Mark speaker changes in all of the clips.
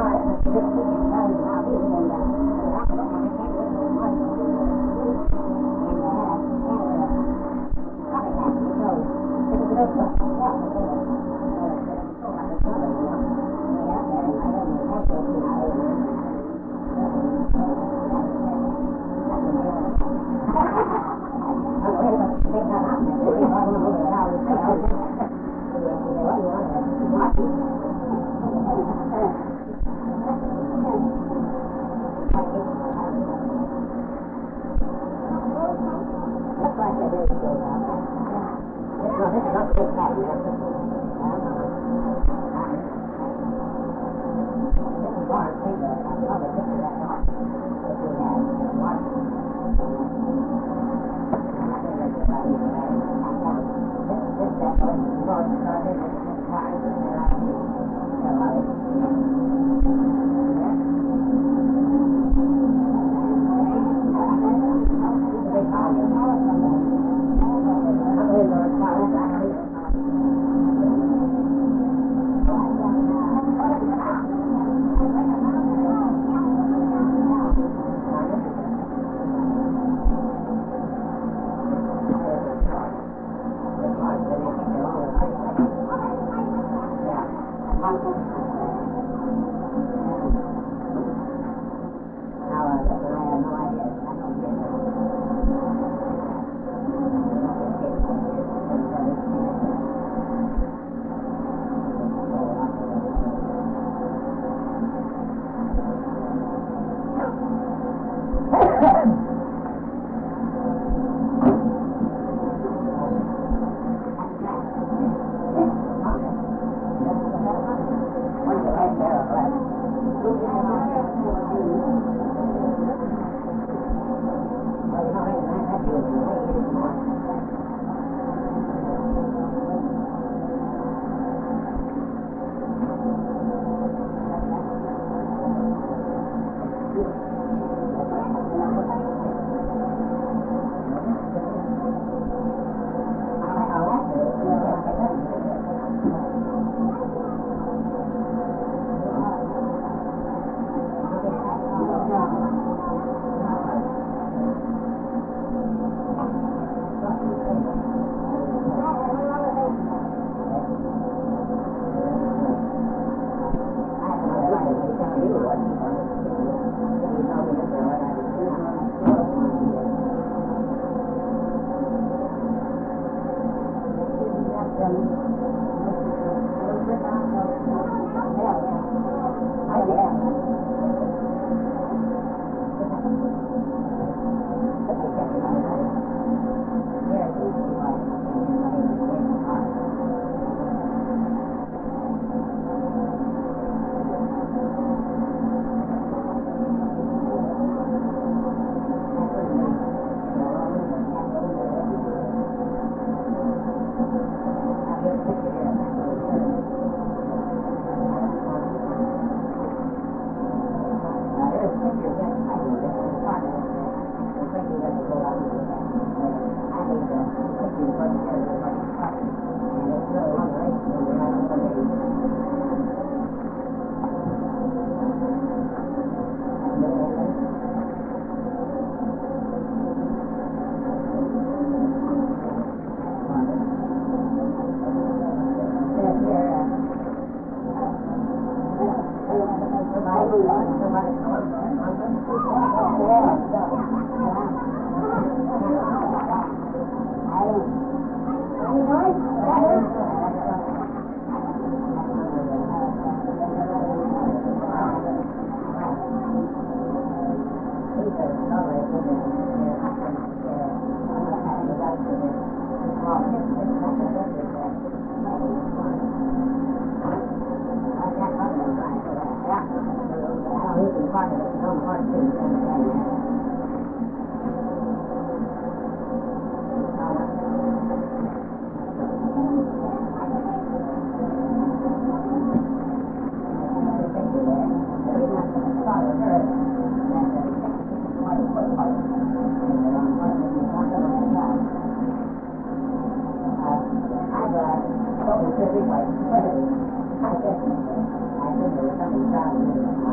Speaker 1: I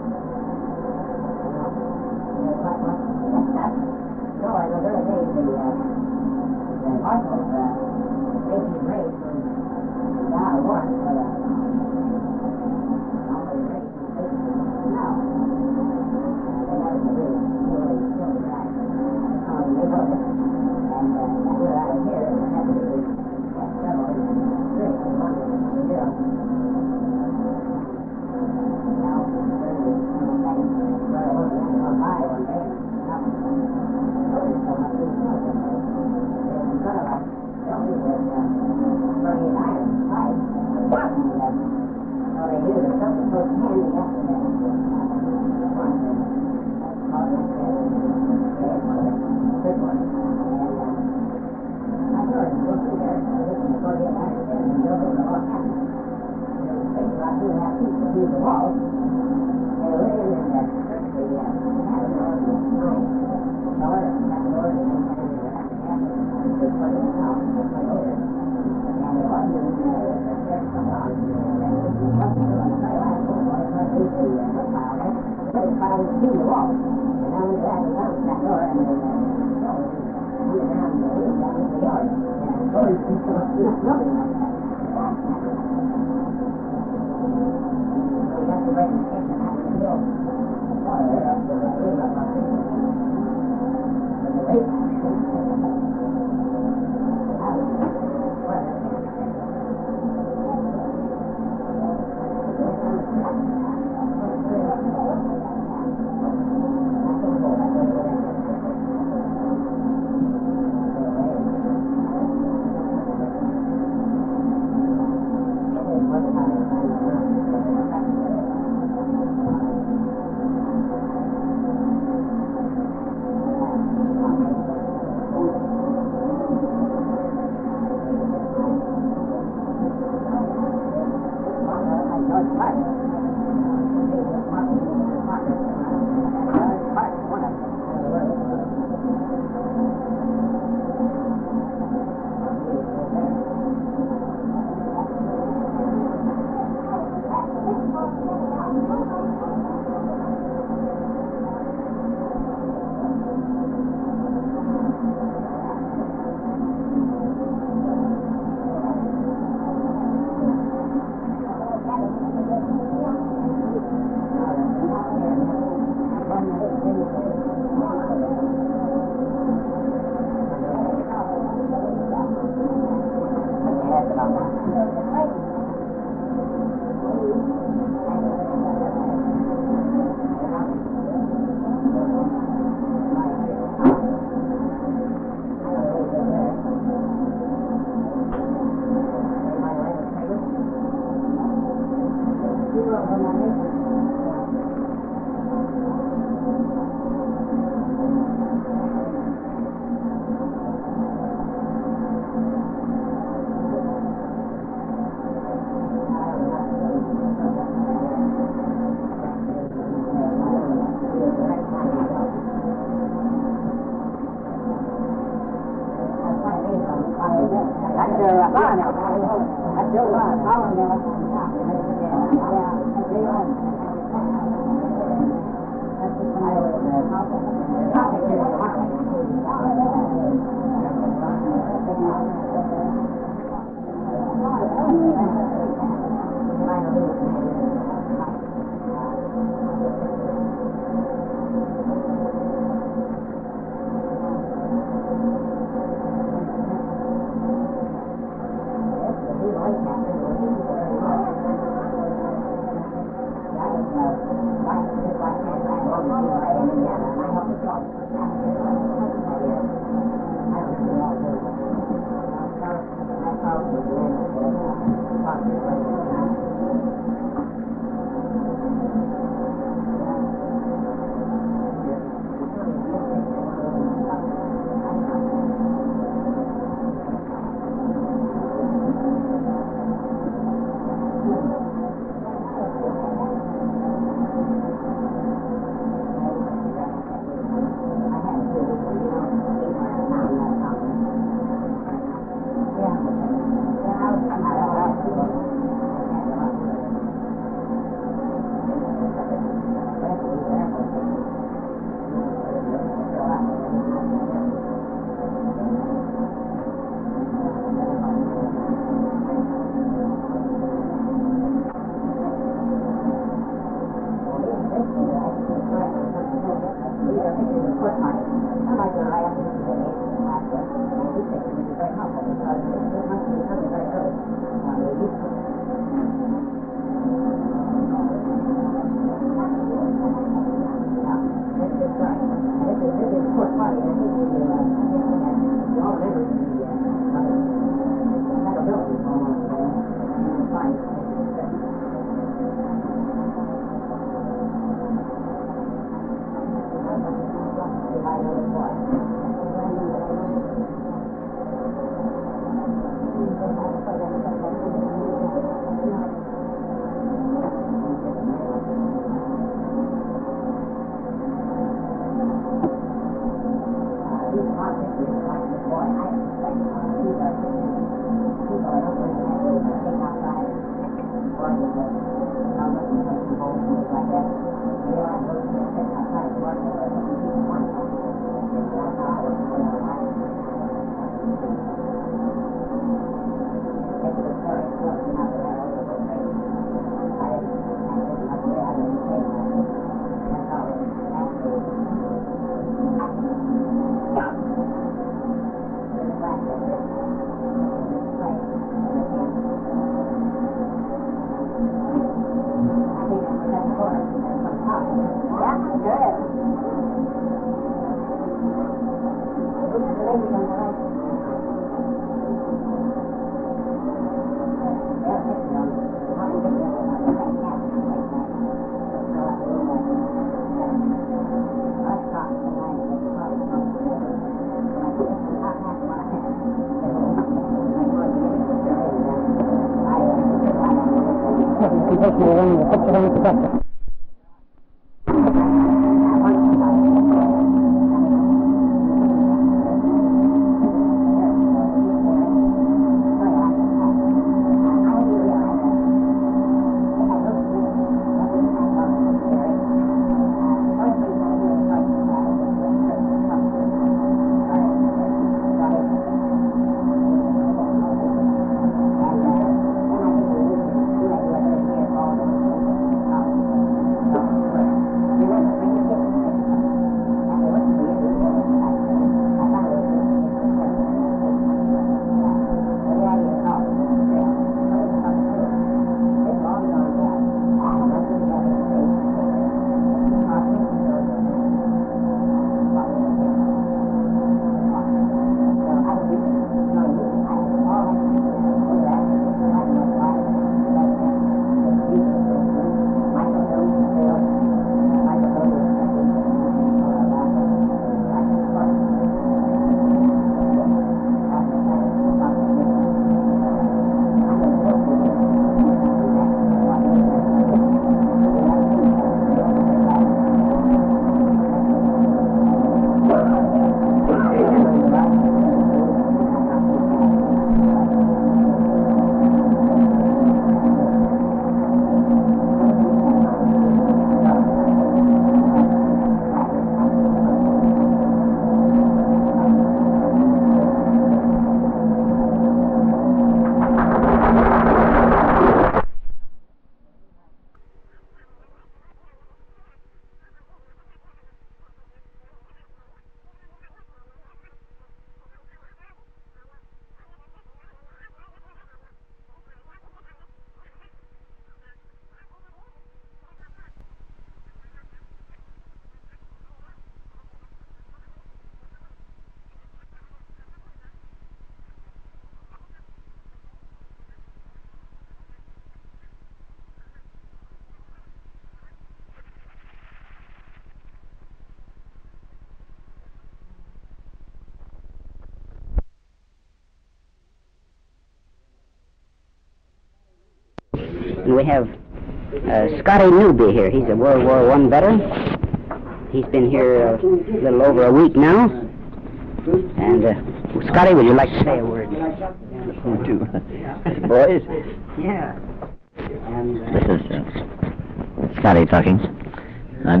Speaker 1: And we have Scotty Newby here. He's a World War I veteran. He's been here a little over a week now. And, Scotty, would you like to say a word?
Speaker 2: Two. Boys?
Speaker 1: Yeah. And,
Speaker 2: This is Scotty talking. I'm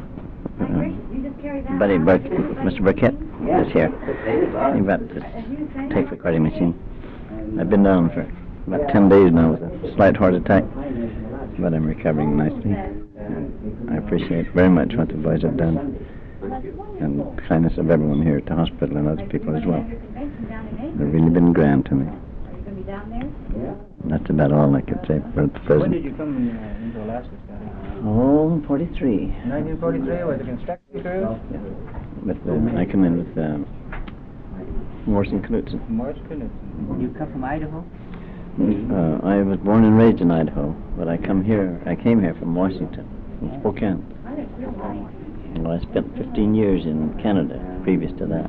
Speaker 2: Buddy Mr. Burkett is here. He brought this tape recording machine. I've been down for about 10 days now with a slight heart attack, but I'm recovering nicely. And I appreciate very much what the boys have done, and the kindness of everyone here at the hospital and other people as well. They've really been grand to me. That's about all I could say for the present.
Speaker 3: When did you come into Alaska, Scotty?
Speaker 2: Oh, 43.
Speaker 3: 1943 with the construction crew?
Speaker 2: Yeah. I come in with Morrison Knudsen.
Speaker 3: Morris Knudsen.
Speaker 1: you come from Idaho?
Speaker 2: I was born and raised in Idaho, but I came here from Washington, from Spokane. And I spent 15 years in Canada previous to that.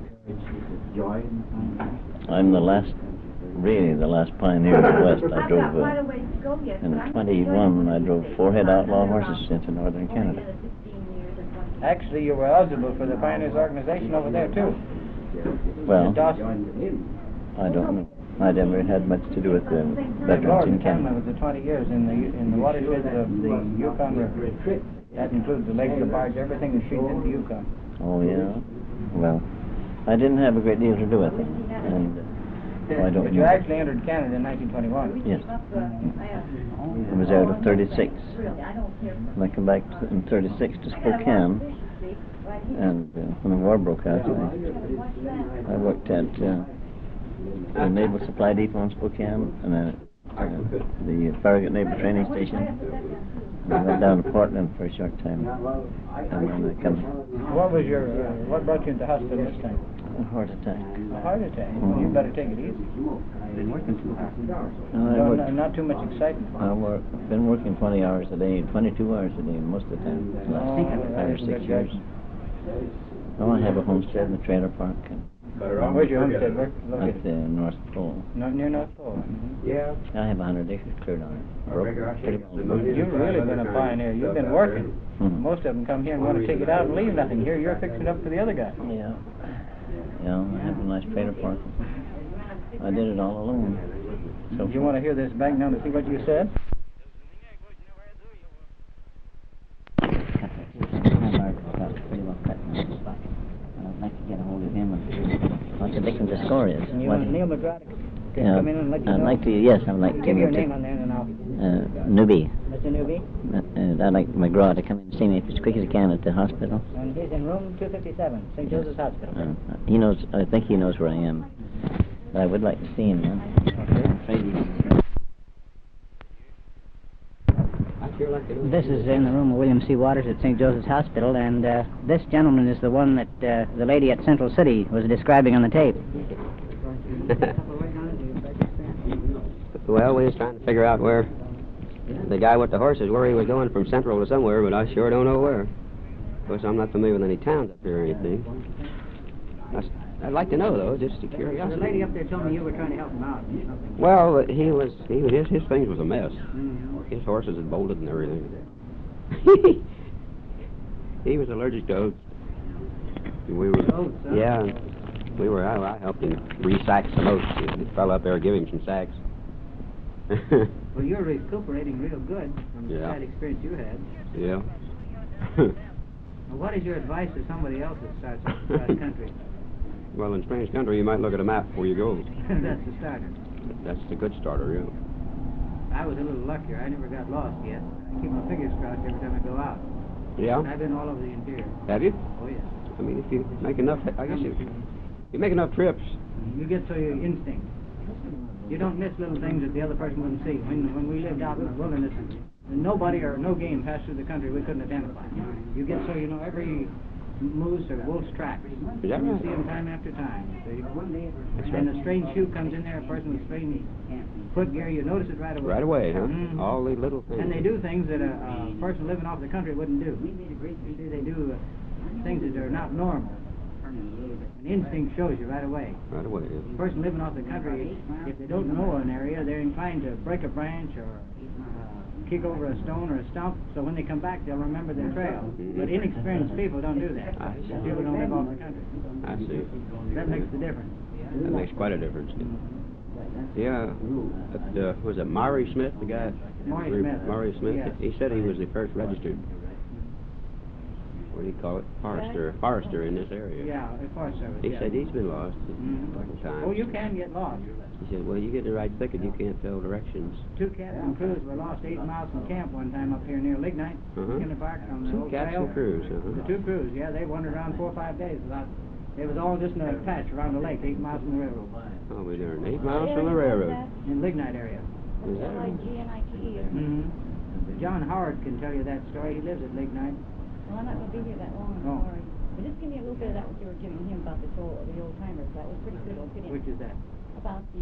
Speaker 2: I'm the last pioneer in the West. I drove, in 21, I drove 4-head outlaw horses into northern Canada.
Speaker 3: Actually, you were eligible for the Pioneers Organization over there, too.
Speaker 2: Well,
Speaker 3: Dawson.
Speaker 2: I don't know. I never had much to do with the veterans
Speaker 3: Lord,
Speaker 2: in
Speaker 3: the time
Speaker 2: Canada.
Speaker 3: was the 20 years in the watersheds of the Yukon River. That includes the lakes, the barge, everything that feeds into Yukon.
Speaker 2: Oh, yeah? Well, I didn't have a great deal to do with it. And I don't
Speaker 3: But you
Speaker 2: know.
Speaker 3: actually entered Canada in 1921.
Speaker 2: Yes. I was out of 36. And I came back in 36 to Spokane. And when the war broke out, I worked at the Naval Supply Depot in Spokane and the Farragut Naval Training Station. And I went down to Portland for a short time. And then I come.
Speaker 3: What brought you into hospital this time?
Speaker 2: A heart attack.
Speaker 3: A heart attack? Well, you better take it easy.
Speaker 1: Been working too hard.
Speaker 3: Not too much excitement.
Speaker 2: I've been working 20 hours a day, 22 hours a day most of the time. The last 5 or 6 years. Well, I have a homestead in the trailer park.
Speaker 3: Where's your homestead?
Speaker 2: At the North Pole.
Speaker 3: Near North Pole.
Speaker 4: Yeah.
Speaker 2: I have 100 acres cleared on it.
Speaker 3: You've really been a pioneer. You've been working.
Speaker 2: Mhm.
Speaker 3: Most of them come here and want to take it out and leave nothing. Here, you're fixing it up for the other guy.
Speaker 2: Yeah. Yeah, I have a nice trailer park. I did it all alone. So
Speaker 3: Do you want to hear this back now to see what you said?
Speaker 2: I'd like to get a hold of him and what the Dickens the score is.
Speaker 3: And you
Speaker 2: What
Speaker 3: want Neil McGrath to
Speaker 2: yeah,
Speaker 3: come in and let you know?
Speaker 2: I'd like to, yes, I'd like to.
Speaker 3: Give your name on there and I'll...
Speaker 2: Newby.
Speaker 3: Mr. Newby?
Speaker 2: I'd like McGraw to come in and see me as quick as he can at the hospital.
Speaker 3: And he's in room 257, St. Joseph's Hospital.
Speaker 2: He knows, I think he knows where I am. But I would like to see him, man.
Speaker 1: This is in the room of William C. Waters at St. Joseph's Hospital, and this gentleman is the one that the lady at Central City was describing on the tape.
Speaker 4: Well, we was trying to figure out where the guy with the horses, where he was going from Central to somewhere, but I sure don't know where. Of course, I'm not familiar with any towns up here or anything. I'd like to know, though, just a curiosity.
Speaker 1: The lady up there told me you were trying to help him out.
Speaker 4: Well, his things was a mess. His horses had bolted and everything. He was allergic to oats. We were, I helped him re-sack some oats. The fellow up there gave him some sacks.
Speaker 1: Well, you're recuperating real good from the bad experience you had.
Speaker 4: Yeah.
Speaker 1: Well, what is your advice to somebody else that starts out across the country?
Speaker 4: Well, in strange country, you might look at a map before you go.
Speaker 1: That's the starter.
Speaker 4: That's the good starter, yeah.
Speaker 1: I was a little luckier. I never got lost yet. I keep my fingers crossed every time I go out.
Speaker 4: Yeah?
Speaker 1: I've been all over the interior.
Speaker 4: Have you?
Speaker 1: Oh, yeah.
Speaker 4: I mean, if you make enough, I guess you make enough trips.
Speaker 1: You get to your instinct. You don't miss little things that the other person wouldn't see. When we lived out in the wilderness, nobody or no game passed through the country we couldn't identify. You get so you know every moose or wolf's tracks.
Speaker 4: Is that
Speaker 1: You
Speaker 4: right?
Speaker 1: see them time after time. See?
Speaker 4: That's
Speaker 1: And
Speaker 4: right.
Speaker 1: a strange shoe comes in there, a person with strange footgear, you notice it right away.
Speaker 4: Right away, huh?
Speaker 1: Mhm.
Speaker 4: All the little things.
Speaker 1: And they do things that a person living off the country wouldn't do. You see, they do things that are not normal. And instinct shows you right away.
Speaker 4: Right away, yeah.
Speaker 1: A person living off the country, if they don't know an area, they're inclined to break a branch or kick over a stone or a stump, so when they come back, they'll remember their trail. But inexperienced people don't do that.
Speaker 4: I see.
Speaker 1: People don't live off the country.
Speaker 4: I see.
Speaker 1: That makes the difference.
Speaker 4: That makes quite a difference. Yeah, was it Maury Smith, the guy?
Speaker 1: Maury Smith.
Speaker 4: Maury Smith.
Speaker 1: Yes.
Speaker 4: He said he was the first registered. What do you call it? Forester in this area.
Speaker 1: Yeah, of course so.
Speaker 4: He said he's been lost a
Speaker 1: Mhm.
Speaker 4: couple times.
Speaker 1: Oh, you can get lost.
Speaker 4: He said, well, you get in the right thicket, you can't tell directions.
Speaker 1: 2 cats and crews were lost 8 miles from camp one time up here near Lignite, in the park on the
Speaker 4: 2
Speaker 1: old
Speaker 4: cats
Speaker 1: trail.
Speaker 4: and crews,
Speaker 1: The 2 crews, yeah, they wandered around 4 or 5 days without. It was all just in a patch around the lake, 8 miles from the railroad,
Speaker 4: Oh, we're there 8 miles from the railroad.
Speaker 1: in Lignite area.
Speaker 4: Is that right?
Speaker 5: L-I-G-N-I-T-E.
Speaker 1: Mm-hmm. John Howard can tell you that story. He lives at Lignite.
Speaker 5: Well, I'm not going to be here that long,
Speaker 1: Oh.
Speaker 5: I'm sorry. But just give me a little bit of that what you were giving him about the old timers. That was pretty good. I'll fit in.
Speaker 1: Which is that?
Speaker 5: About the...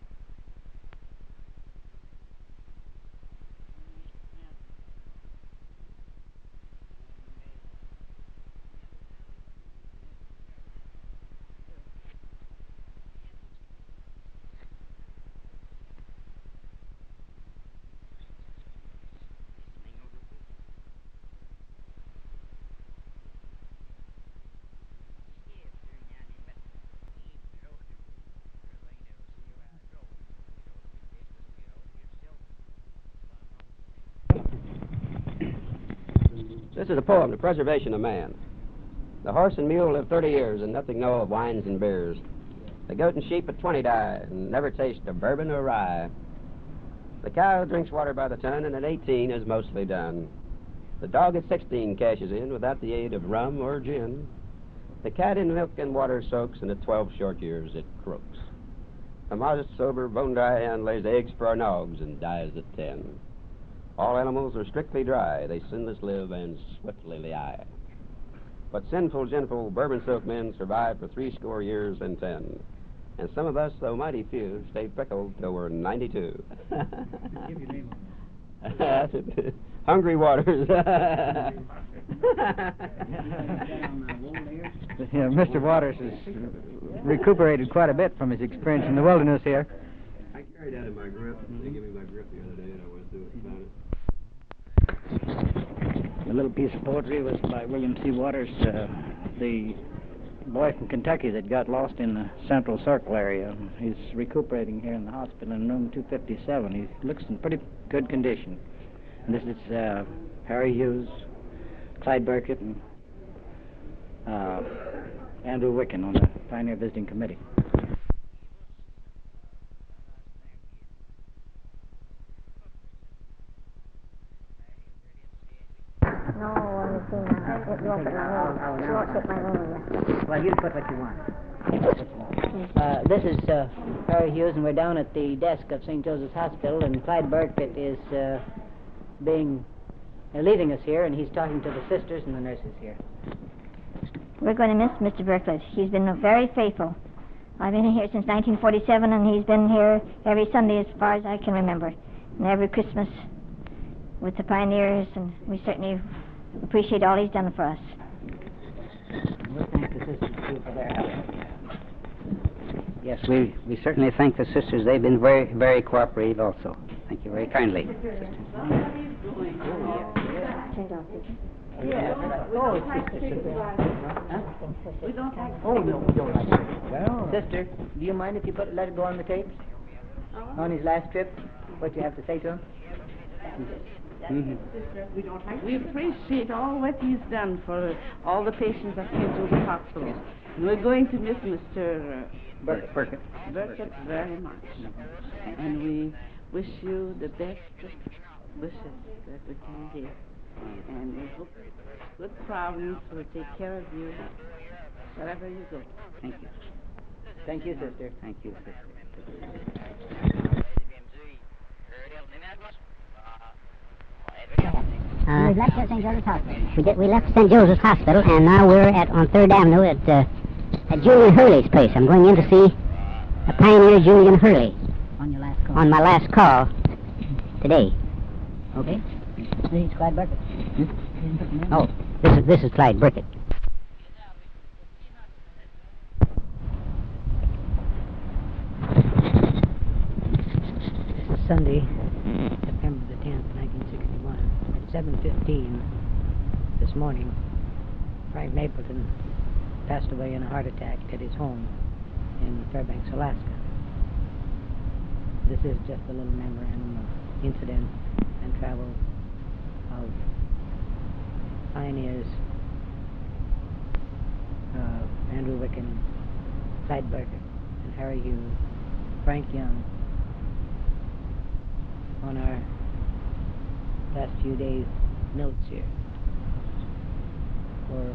Speaker 4: This is a poem, The Preservation of Man. The horse and mule live 30 years and nothing know of wines and beers. The goat and sheep at 20 die and never taste of bourbon or rye. The cow drinks water by the ton and at 18 is mostly done. The dog at 16 cashes in without the aid of rum or gin. The cat in milk and water soaks and at 12 short years it croaks. A modest, sober, bone-dry hen lays eggs for our nogs and dies at 10. All animals are strictly dry, they sinless live and swiftly lie. But sinful, gentle, bourbon-soaked men survive for 80 years and 10. And some of us, though mighty few, stayed freckled till we're 92.
Speaker 1: Give your name
Speaker 4: That's it. Hungry Waters.
Speaker 1: Yeah, Mr. Waters has recuperated quite a bit from his experience in the wilderness here.
Speaker 4: I carried that in my grip. They gave me my grip the other day and I went through it and found it.
Speaker 1: The little piece of poetry was by William C. Waters, the boy from Kentucky that got lost in the Central Circle area. He's recuperating here in the hospital in room 257. He looks in pretty good condition. And this is Harry Hughes, Clyde Burkett, and Andrew Wicken on the Pioneer Visiting Committee.
Speaker 6: No, only thing, it won't fit my room. She won't fit my room.
Speaker 1: Well, you put what you want. This is Harry Hughes, and we're down at the desk of St. Joseph's Hospital, and Clyde Burkett is leaving us here, and he's talking to the sisters and the nurses here.
Speaker 6: We're going to miss Mr. Burkett. He's been very faithful. I've been here since 1947, and he's been here every Sunday as far as I can remember, and every Christmas with the pioneers, and we certainly appreciate all he's done for us.
Speaker 1: We'll thank the sisters, too, for their help.
Speaker 7: Yes, we certainly thank the sisters. They've been very, very cooperative also. Thank you very kindly.
Speaker 1: Sister, do you mind if you let it go on the tapes? On his last trip, what you have to say to him?
Speaker 8: We appreciate all what he's done for all the patients at St. Joseph's Hospital. And we're going to miss Mr.
Speaker 1: Burkett.
Speaker 8: Burkett very much. And we wish you the best wishes that we can give. And we hope good Providence will take care of you wherever you go.
Speaker 7: Thank you.
Speaker 1: Thank you, sister.
Speaker 7: Thank you, sister.
Speaker 6: We left St. Joseph's Hospital. We left St. Joseph's Hospital, and now we're on 3rd Avenue at Julian Hurley's place. I'm going in to see a pioneer, Julian Hurley.
Speaker 1: On your last call.
Speaker 6: On my last call today.
Speaker 1: Okay. This is Clyde Burkett.
Speaker 6: Oh, this is Clyde Burkett.
Speaker 1: Sunday, September the 10th,
Speaker 9: 7:15 this morning, Frank Mapleton passed away in a heart attack at his home in Fairbanks, Alaska. This is just a little memorandum of incidents and travel of pioneers Andrew Wicken, Zeitberger, and Harry Hughes, Frank Young, on our last few days' notes here for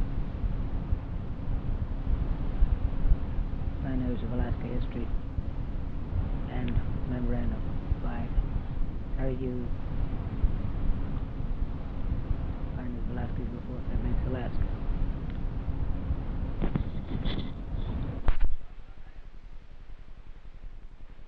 Speaker 9: Pioneers of Alaska History and memorandum by Harry Hughes, Pioneers of Alaska before Fairbanks, Alaska.